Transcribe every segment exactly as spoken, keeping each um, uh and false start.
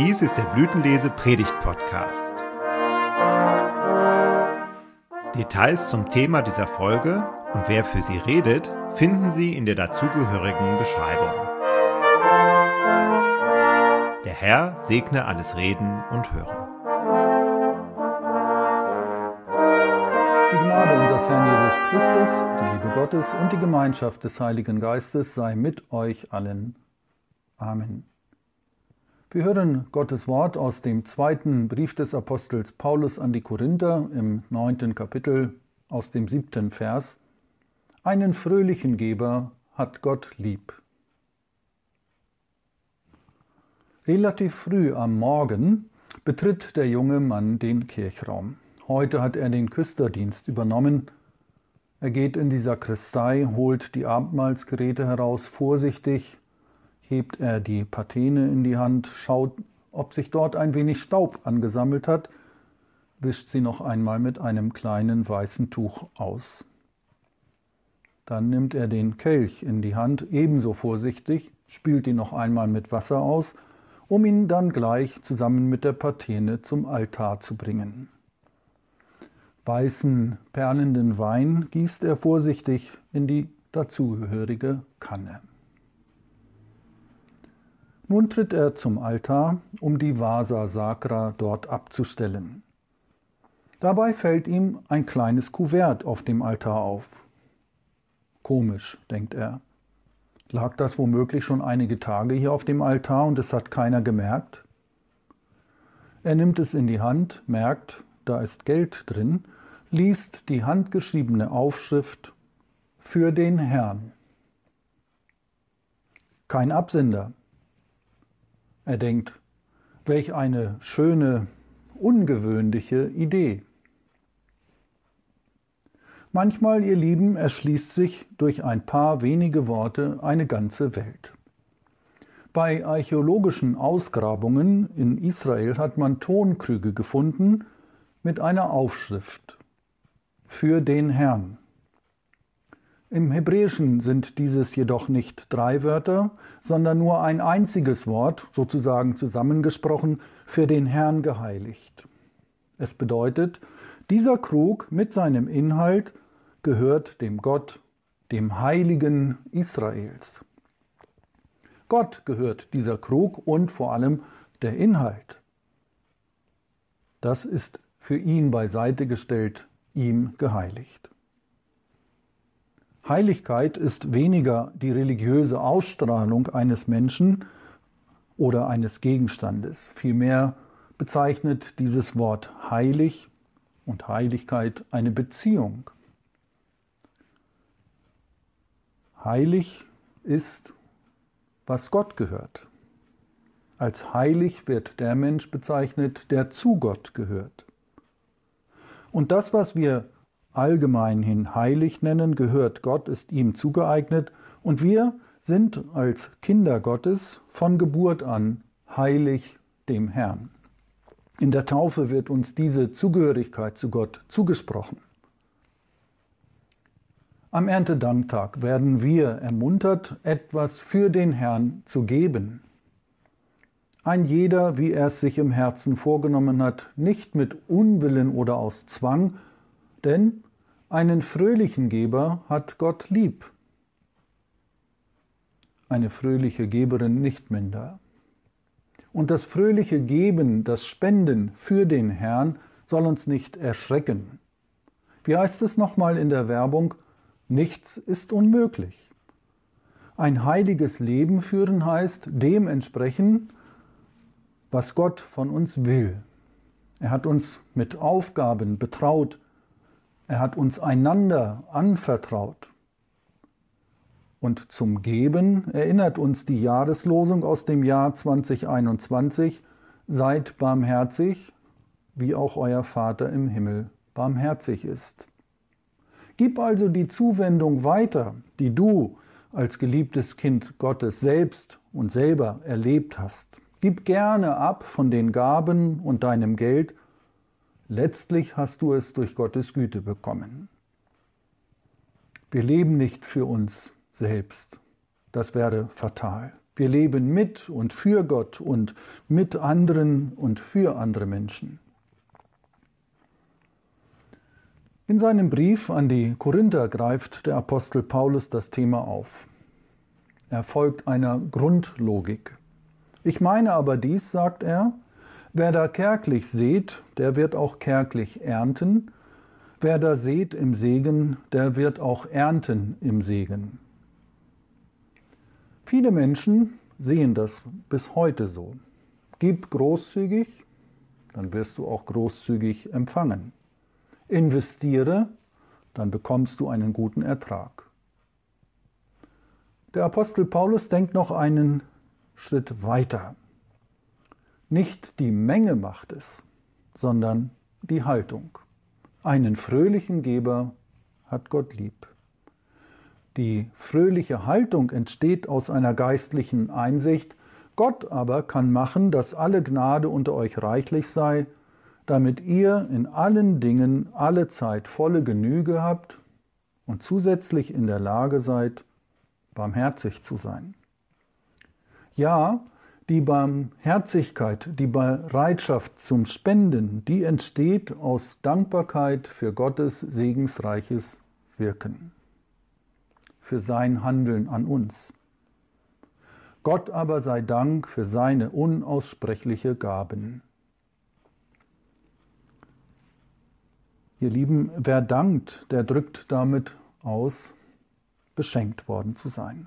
Dies ist der Blütenlese Predigt Podcast. Details zum Thema dieser Folge und wer für sie redet, finden Sie in der dazugehörigen Beschreibung. Der Herr segne alles Reden und Hören. Die Gnade unseres Herrn Jesus Christus, die Liebe Gottes und die Gemeinschaft des Heiligen Geistes sei mit euch allen. Amen. Wir hören Gottes Wort aus dem zweiten Brief des Apostels Paulus an die Korinther im neunten Kapitel aus dem siebten Vers. Einen fröhlichen Geber hat Gott lieb. Relativ früh am Morgen betritt der junge Mann den Kirchraum. Heute hat er den Küsterdienst übernommen. Er geht in die Sakristei, holt die Abendmahlsgeräte heraus, vorsichtig hebt er die Patene in die Hand, schaut, ob sich dort ein wenig Staub angesammelt hat, wischt sie noch einmal mit einem kleinen weißen Tuch aus. Dann nimmt er den Kelch in die Hand, ebenso vorsichtig, spült ihn noch einmal mit Wasser aus, um ihn dann gleich zusammen mit der Patene zum Altar zu bringen. Weißen, perlenden Wein gießt er vorsichtig in die dazugehörige Kanne. Nun tritt er zum Altar, um die Vasa Sacra dort abzustellen. Dabei fällt ihm ein kleines Kuvert auf dem Altar auf. Komisch, denkt er. Lag das womöglich schon einige Tage hier auf dem Altar und es hat keiner gemerkt? Er nimmt es in die Hand, merkt, da ist Geld drin, liest die handgeschriebene Aufschrift für den Herrn. Kein Absender. Er denkt, welch eine schöne, ungewöhnliche Idee. Manchmal, ihr Lieben, erschließt sich durch ein paar wenige Worte eine ganze Welt. Bei archäologischen Ausgrabungen in Israel hat man Tonkrüge gefunden mit einer Aufschrift für den Herrn. Im Hebräischen sind dieses jedoch nicht drei Wörter, sondern nur ein einziges Wort, sozusagen zusammengesprochen, für den Herrn geheiligt. Es bedeutet, dieser Krug mit seinem Inhalt gehört dem Gott, dem Heiligen Israels. Gott gehört dieser Krug und vor allem der Inhalt. Das ist für ihn beiseite gestellt, ihm geheiligt. Heiligkeit ist weniger die religiöse Ausstrahlung eines Menschen oder eines Gegenstandes. Vielmehr bezeichnet dieses Wort heilig und Heiligkeit eine Beziehung. Heilig ist, was Gott gehört. Als heilig wird der Mensch bezeichnet, der zu Gott gehört. Und das, was wir allgemeinhin heilig nennen, gehört Gott, ist ihm zugeeignet und wir sind als Kinder Gottes von Geburt an heilig dem Herrn. In der Taufe wird uns diese Zugehörigkeit zu Gott zugesprochen. Am Erntedanktag werden wir ermuntert, etwas für den Herrn zu geben. Ein jeder, wie er es sich im Herzen vorgenommen hat, nicht mit Unwillen oder aus Zwang, denn einen fröhlichen Geber hat Gott lieb. Eine fröhliche Geberin nicht minder. Und das fröhliche Geben, das Spenden für den Herrn soll uns nicht erschrecken. Wie heißt es nochmal in der Werbung? Nichts ist unmöglich. Ein heiliges Leben führen heißt dem entsprechen, was Gott von uns will. Er hat uns mit Aufgaben betraut. Er hat uns einander anvertraut. Und zum Geben erinnert uns die Jahreslosung aus dem Jahr zwanzig einundzwanzig: Seid barmherzig, wie auch euer Vater im Himmel barmherzig ist. Gib also die Zuwendung weiter, die du als geliebtes Kind Gottes selbst und selber erlebt hast. Gib gerne ab von den Gaben und deinem Geld. Letztlich hast du es durch Gottes Güte bekommen. Wir leben nicht für uns selbst. Das wäre fatal. Wir leben mit und für Gott und mit anderen und für andere Menschen. In seinem Brief an die Korinther greift der Apostel Paulus das Thema auf. Er folgt einer Grundlogik. Ich meine aber dies, sagt er, wer da kärglich sät, der wird auch kärglich ernten. Wer da sät im Segen, der wird auch ernten im Segen. Viele Menschen sehen das bis heute so. Gib großzügig, dann wirst du auch großzügig empfangen. Investiere, dann bekommst du einen guten Ertrag. Der Apostel Paulus denkt noch einen Schritt weiter. Nicht die Menge macht es, sondern die Haltung. Einen fröhlichen Geber hat Gott lieb. Die fröhliche Haltung entsteht aus einer geistlichen Einsicht. Gott aber kann machen, dass alle Gnade unter euch reichlich sei, damit ihr in allen Dingen alle Zeit volle Genüge habt und zusätzlich in der Lage seid, barmherzig zu sein. Ja, die Barmherzigkeit, die Bereitschaft zum Spenden, die entsteht aus Dankbarkeit für Gottes segensreiches Wirken, für sein Handeln an uns. Gott aber sei Dank für seine unaussprechliche Gaben. Ihr Lieben, wer dankt, der drückt damit aus, beschenkt worden zu sein.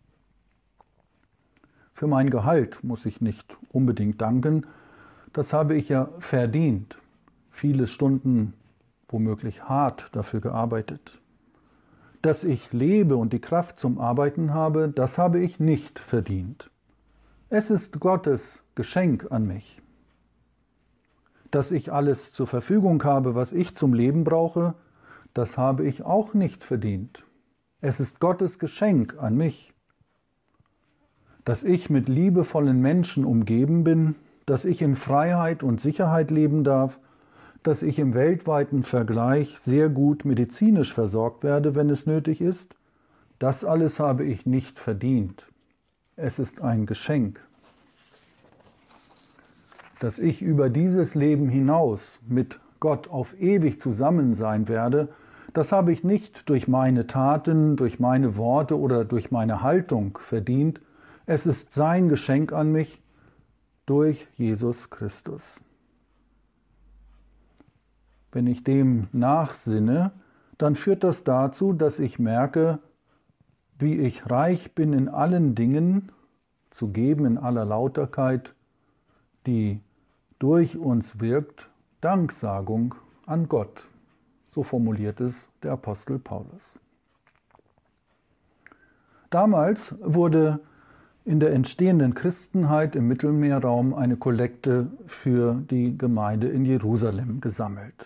Für mein Gehalt muss ich nicht unbedingt danken, das habe ich ja verdient, viele Stunden womöglich hart dafür gearbeitet. Dass ich lebe und die Kraft zum Arbeiten habe, das habe ich nicht verdient. Es ist Gottes Geschenk an mich. Dass ich alles zur Verfügung habe, was ich zum Leben brauche, das habe ich auch nicht verdient. Es ist Gottes Geschenk an mich. Dass ich mit liebevollen Menschen umgeben bin, dass ich in Freiheit und Sicherheit leben darf, dass ich im weltweiten Vergleich sehr gut medizinisch versorgt werde, wenn es nötig ist, das alles habe ich nicht verdient. Es ist ein Geschenk. Dass ich über dieses Leben hinaus mit Gott auf ewig zusammen sein werde, das habe ich nicht durch meine Taten, durch meine Worte oder durch meine Haltung verdient. Es ist sein Geschenk an mich durch Jesus Christus. Wenn ich dem nachsinne, dann führt das dazu, dass ich merke, wie ich reich bin in allen Dingen, zu geben in aller Lauterkeit, die durch uns wirkt, Danksagung an Gott. So formuliert es der Apostel Paulus. Damals wurde in der entstehenden Christenheit im Mittelmeerraum eine Kollekte für die Gemeinde in Jerusalem gesammelt.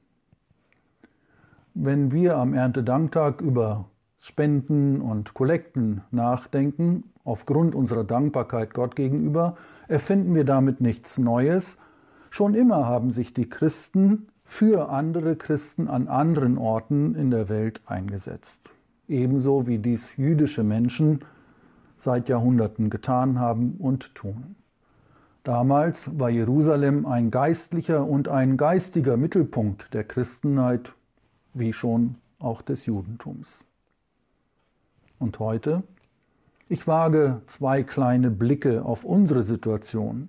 Wenn wir am Erntedanktag über Spenden und Kollekten nachdenken, aufgrund unserer Dankbarkeit Gott gegenüber, erfinden wir damit nichts Neues. Schon immer haben sich die Christen für andere Christen an anderen Orten in der Welt eingesetzt. Ebenso wie dies jüdische Menschen seit Jahrhunderten getan haben und tun. Damals war Jerusalem ein geistlicher und ein geistiger Mittelpunkt der Christenheit, wie schon auch des Judentums. Und heute? Ich wage zwei kleine Blicke auf unsere Situation.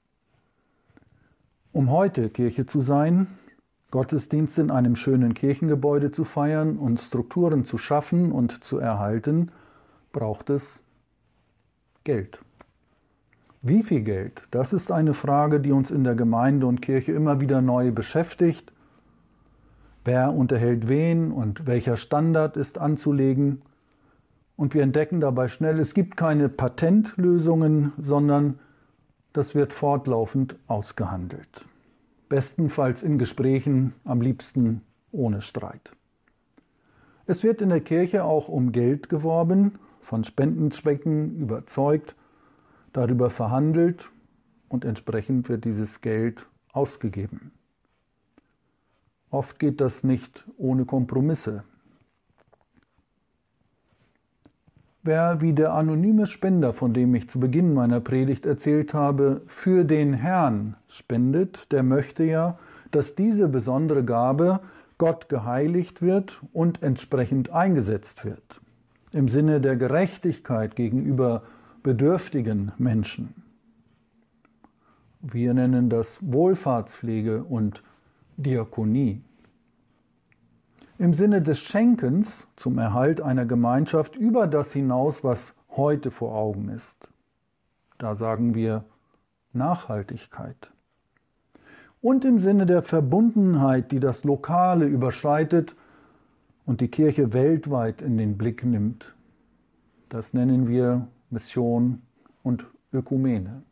Um heute Kirche zu sein, Gottesdienste in einem schönen Kirchengebäude zu feiern und Strukturen zu schaffen und zu erhalten, braucht es Geld. Wie viel Geld? Das ist eine Frage, die uns in der Gemeinde und Kirche immer wieder neu beschäftigt. Wer unterhält wen und welcher Standard ist anzulegen? Und wir entdecken dabei schnell, es gibt keine Patentlösungen, sondern das wird fortlaufend ausgehandelt. Bestenfalls in Gesprächen, am liebsten ohne Streit. Es wird in der Kirche auch um Geld geworben, von Spendenzwecken überzeugt, darüber verhandelt und entsprechend wird dieses Geld ausgegeben. Oft geht das nicht ohne Kompromisse. Wer wie der anonyme Spender, von dem ich zu Beginn meiner Predigt erzählt habe, für den Herrn spendet, der möchte ja, dass diese besondere Gabe Gott geheiligt wird und entsprechend eingesetzt wird, im Sinne der Gerechtigkeit gegenüber bedürftigen Menschen. Wir nennen das Wohlfahrtspflege und Diakonie. Im Sinne des Schenkens zum Erhalt einer Gemeinschaft über das hinaus, was heute vor Augen ist. Da sagen wir Nachhaltigkeit. Und im Sinne der Verbundenheit, die das Lokale überschreitet und die Kirche weltweit in den Blick nimmt. Das nennen wir Mission und Ökumene.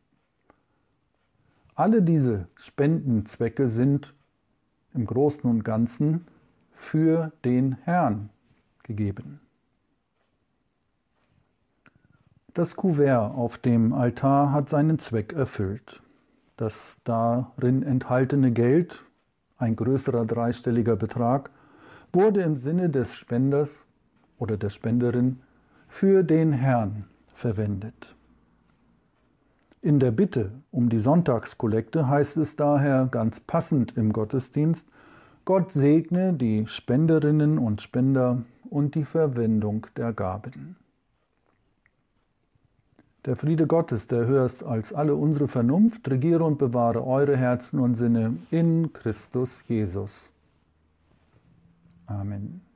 Alle diese Spendenzwecke sind im Großen und Ganzen für den Herrn gegeben. Das Kuvert auf dem Altar hat seinen Zweck erfüllt. Das darin enthaltene Geld, ein größerer dreistelliger Betrag, wurde im Sinne des Spenders oder der Spenderin für den Herrn verwendet. In der Bitte um die Sonntagskollekte heißt es daher ganz passend im Gottesdienst: Gott segne die Spenderinnen und Spender und die Verwendung der Gaben. Der Friede Gottes, der höher ist als alle unsere Vernunft, regiere und bewahre eure Herzen und Sinne in Christus Jesus. Amen.